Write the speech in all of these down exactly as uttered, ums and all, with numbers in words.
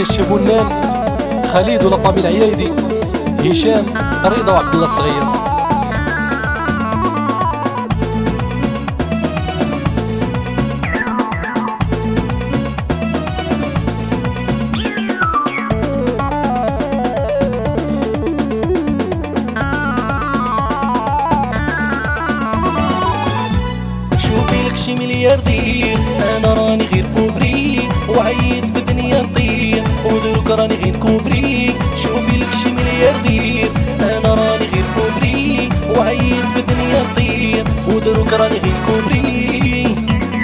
الشبونان خالد ولطامي العيايدي هشام رضا وعبد الله الصغير. شي ملياردير انا راني غير كوبري وعييت بدنيا نطير ودروك راني غير كوبري. شوفي لك شي ملياردير انا راني غير كوبري وعييت بدنيا نطير ودروك راني غير كوبري.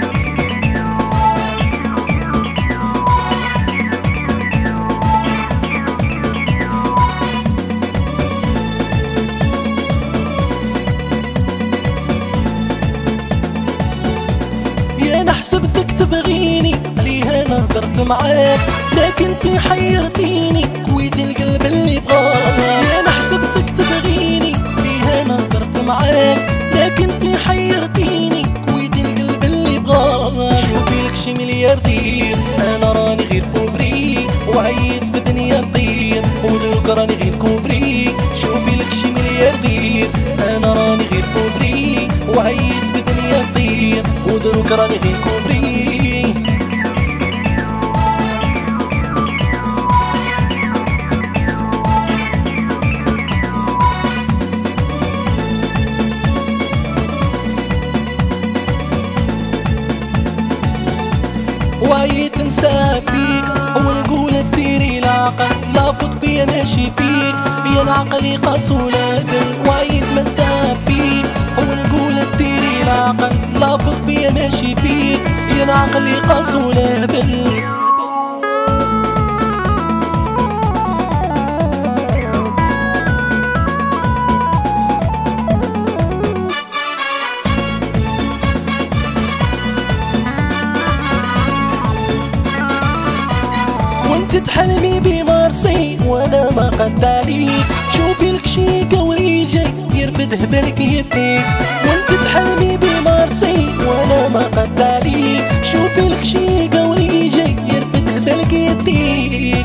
انا حسبتك تبغيني عليها انا هدرت معاك لكن انتي حيرتيني كويت القلب اللي بغاك. انا حسبتك تبغيني عليها انا هدرت معاك لكن انتي حيرتيني كويت القلب اللي بغاك. شوفي لك شي ملياردير انا راني غير كوبري وعييت بدنيا نطير ودروك راني غير كوبري. شوفي لك شي ملياردير انا راني غير كوبري وعييت بدنيا نطير ودروك راني غير كوبري. وعيت نسى فيك ونقول ديري العقل لا فوت بيا ماشي فيك بيا العقل قاس ولادن. وعيت نسى فيك ونقول ديري العقل لا فوت بيا ماشي فيك بيا العقل قاس ولادن. تتحلمي بمارسي وانا ما قد عليك. شوفي لك شي قوري جاي يرفد هبالك يديك وانت تحلمي بمارسي وانا ما قد عليك. شوفي لك شي قوري جاي يرفد هبالك يديك.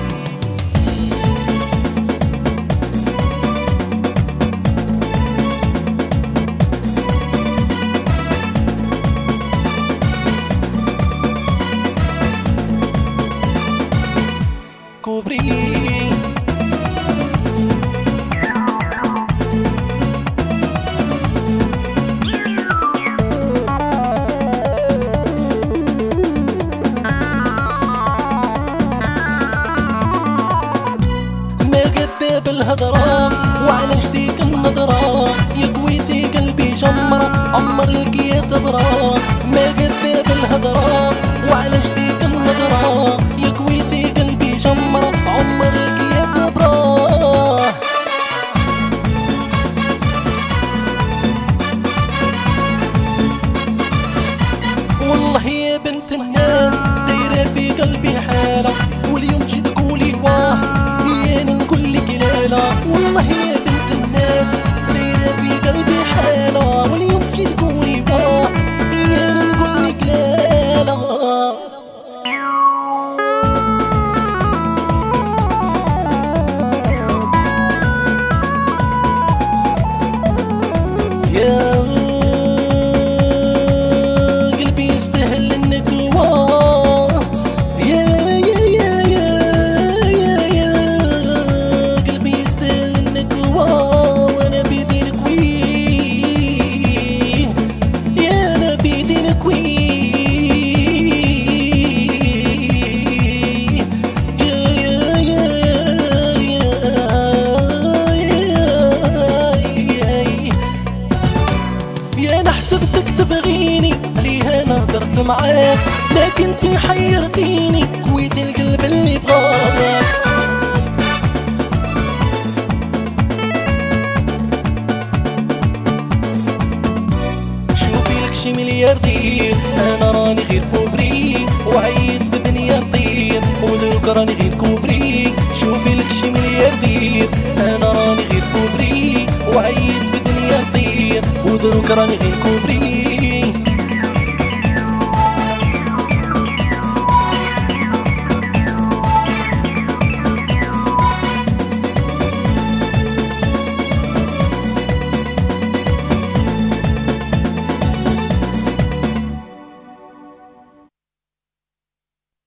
كوبري ما قد بالهضرة وعلى جديك النظرة يا كويتي قلبي جمرة عمر لك يا تبرة. ما قد بالهضرة وعلى جديك النظرة يا كويتي قلبي جمرة عمر لك يا تبرة. والله يا بنت الناس دايرة في قلبي حالة واليوم جي تقولي واه هي نقول لك لا لا. والله يا بنت الناس دايرة في قلبي حالة واليوم جي تقولي واه هي نقول لك لا لا. يا قلبي يستاهل النكوة يا يا يا يا يا يا قلبي يستاهل النكوة وانا بيدي نكويه يا انا بيدي نكويه حسبتك تبغيني عليها انا هدرت معاك لكن انتي حيرتيني كويت القلب اللي بغاك. شوفي لك شي ملياردير انا راني غير كوبري وعيت بدنيا نطير ودروك راني غير كوبري. شوفي لك شي ملياردير انا راني غير كوبري وعيت بدنيا نطير ودروك راني غير كوبري.